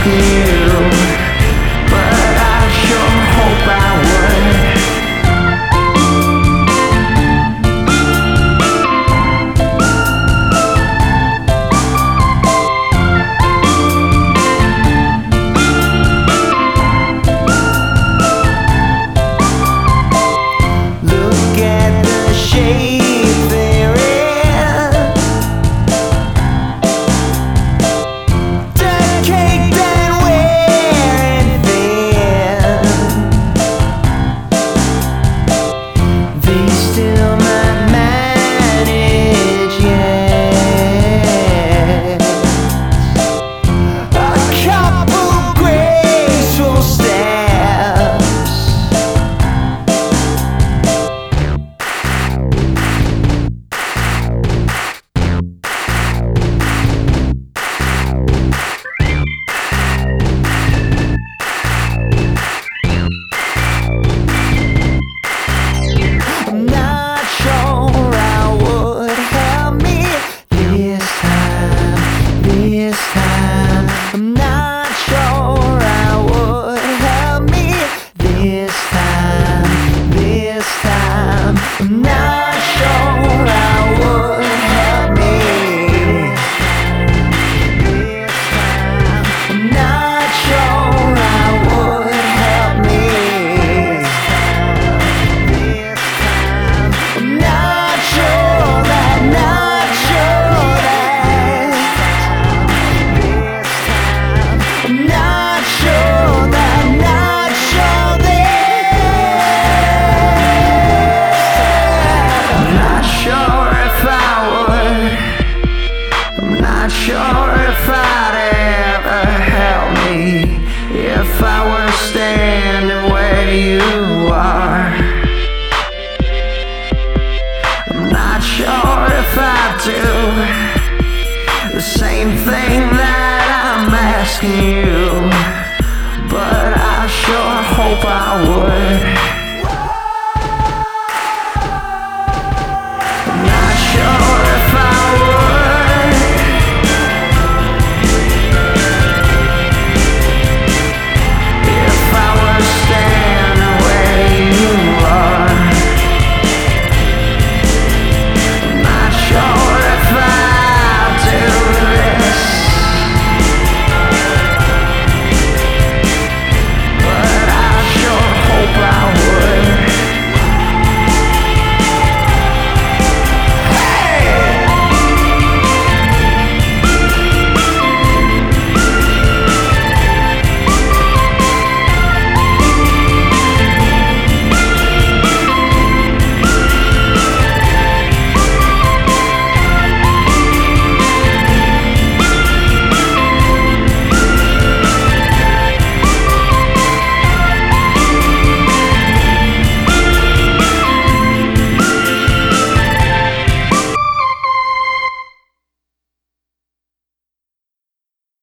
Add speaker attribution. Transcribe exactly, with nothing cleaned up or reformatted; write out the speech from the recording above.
Speaker 1: asking you, but I sure hope I would. Look at the shape they're in, decayed and wearing thin. They still might manage, yes. A couple graceful steps. I'm not sure I would help me this time, this time. I'm not sure I would help me this time, this time. I'm not sure I would help me this time. I'm not sure I would help me this time. I'm not sure that, not sure that this time. I'm not sure that, not sure that. I'm not sure if I would. I'm not sure if I'd ever help me if I were standing where you are. I'm not sure if I do the same thing that I'm asking you, but I sure hope I would.